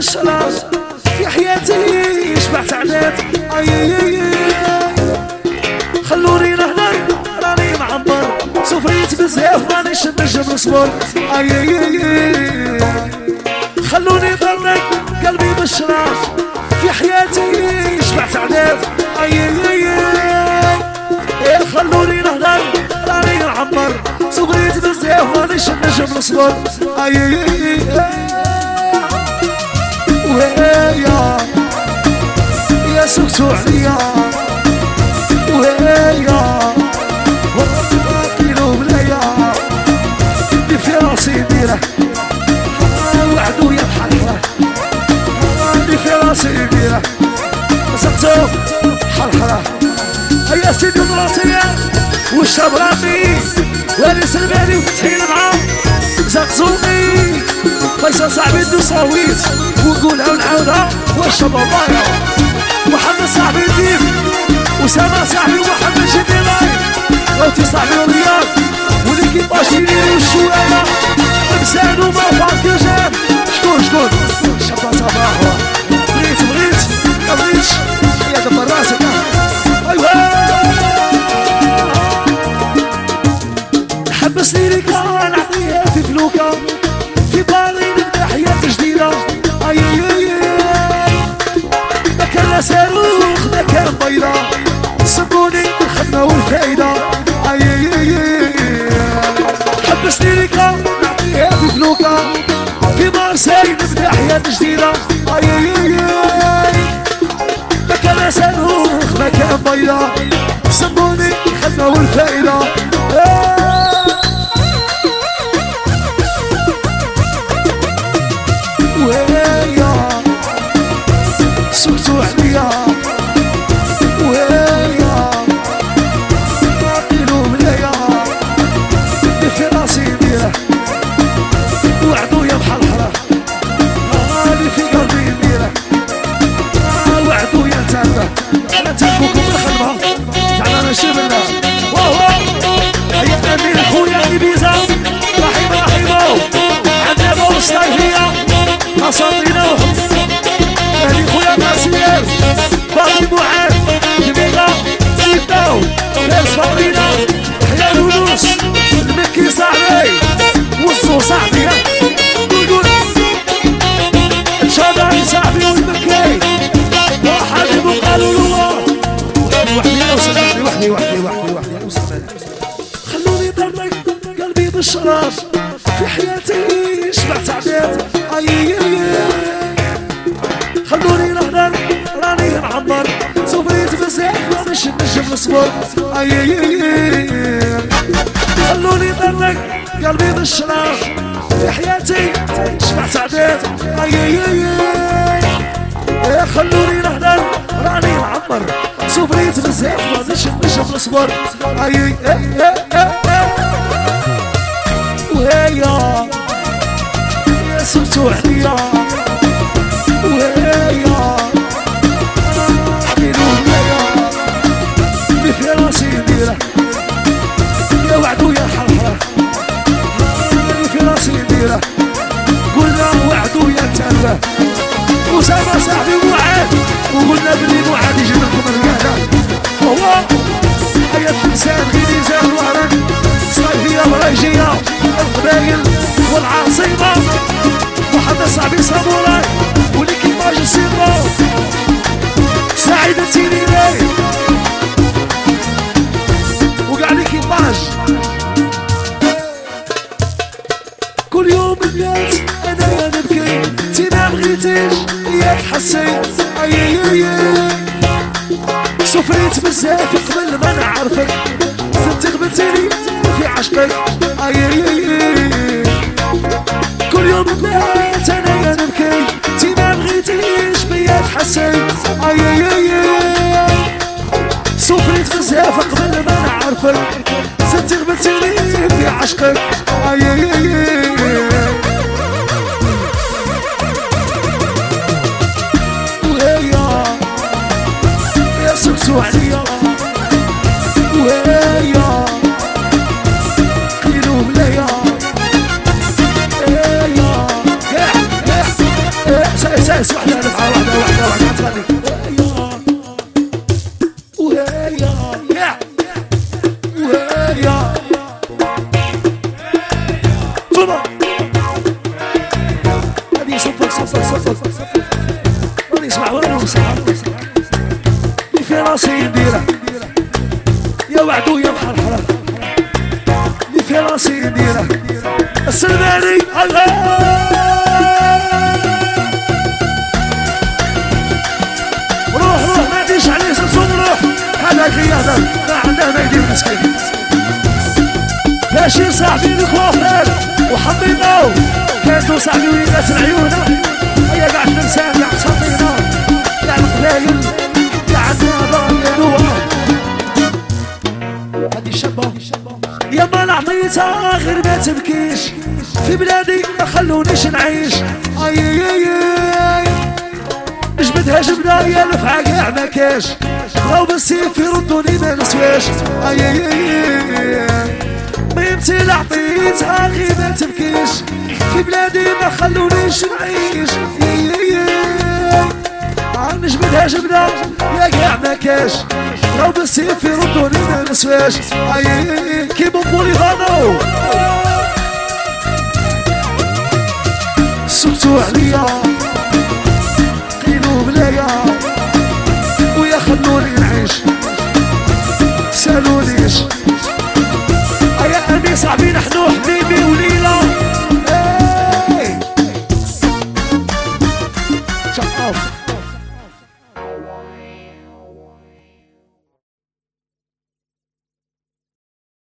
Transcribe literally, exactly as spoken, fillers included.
بالشراب في حياتي شبعت عناد. خلوني نهضر راني معمر، سفريت بزاف مانيش نجم نصبر. خلوني نطرق قلبي بالشراب في حياتي شبعت عناد. خلوني نهضر راني نعمر، سفريت بزاف مانيش نجم نصبر. ويا يا سكتو عليا ويا وقيلو بلايا اللي في راسي ديره وعدو يا بحال اللي في راسي ديره سكتو حرحره. هيا سيدي مراتي والشاب رامي واني سلماني وفتحين معاه زقزوني فيصل صاحبي ندو صاويت ونقولها ونعاودها والشباب ضايع. محمد صاحبي ندير وسامة صاحبي ومحمد جديلاي غوتي صاحبي ورياض والكيباج ديالي والشوالة لبسان وما فاك رجال. شكون شكون شابة صباحو بغيت بغيت ما بغيتش يا دبر راسك. ايوا حبسني لك نعطيها في فلوكا في بالي نبدا حياة جديدة. اي ما كان لا صاروخ ما كان بيضة صبوني الخدمة والفايدة. اي حبسني لك نعطيها في فلوكا في مارساي نبدا حياة جديدة. اي ما كان لا صاروخ ما كان بيضة صبوني الخدمة والفايدة. ويا سكتو عليا ويا قيلو بلايا اللي في راسي ديره وعدو يا بحال حرا اللي في قلبي ديره وعدو يا نتابع. انا تنبوكم بالخدمه تعال ماشي بالله. وهو هيا امين خويا إبيزا رحيم رحيمو عندنا بو الصيفيه أساطينا هذي خويا ماسير باقي معاد جميلة سيداو ناس فاضينا حيا الولوس المكي صاحبي وصو صاحبي قول شاداني صاحبي والمكي وحبيبو قالوا له وحدي وحدي وحدي وحدي وحدي وحدي وحدي. خلوني ضربك قلبي بالشراب في حياتي شبعت عبيد. اي خلوني نهضر راني نعمر، سفريت بزاف مانيش نجم نصبر. اي خلوني نطرق قلبي بالشراب في حياتي شبعت عبيد. اي خلوني نهضر راني نعمر، سفريت بزاف مانيش نجم نصبر. اي ويا سكتو عليا ويا قيلو بلايا اللي في راسي ديره يا وعدو يا حرحره اللي في راسي ديره قلنا وعدو يا تابع. وسامة صاحبي معاد وقلنا بلي معاد يجيب لكم الرجاله. هو هيا الانسان غير وعرق صيفيه ورايجيه القبايل والعاصمه. محمد صاحبي صابوراي والكيماج السيرو سعيدة تيريني وقع لي كيماج. كل يوم الناس انا يا نبكي تي ما بغيتيش يا تحسي. اي سفريت بزاف قبل ما نعرفك انت غبتيني في عشقك. اي كل يوم بنات انا يا نبكي تي ما بغيتيش بيا تحسي. اي سفريت بزاف قبل ما نعرفك زدتي غبتيني في عشقك. اي ويا يا سكتو عليا ويا قيلو بلايا. اساس وحده دفعه وحده وحده وحده تغني وهي وهي وهي طبعا هذه صفر صفر صفر صفر ما يسمع ولا يسمع في راسي نديره يا وعدو يا محرحره في راسي نديره السلماني روح روح ما عنديش عليه سلسوم روح هذاك يهدر ما عنده ما يدير مسكين ماشي صاحبي الكوافير وحطيناه كانتو صاحبي وليدات العيونه هيا قاعد ننساه قاعد صطينا قاعد القبايل قاعد نهضر يا نوار هادي شابه يا ما نعطيتها غير ما تبكيش في بلادي ما خلونيش نعيش اي اي اي جبدها جبده يا لفعه كاع ما كاش بغاو بالسيف يردوني ما نسواش اي اي اي ميمتي اللي عطيتها غير ما تبكيش في بلادي ما خلونيش نعيش اي اي اي نجبدها جبده يا كاع ما كاش بغاو بالسيف يردوني ما نسواش اي اي كي بونبولي فانو سكتو عليا قيلو بلايا ويا خلوني نعيش سالونيش ايا امي صاحبي نحنو حبيبي وليلى اي شقاف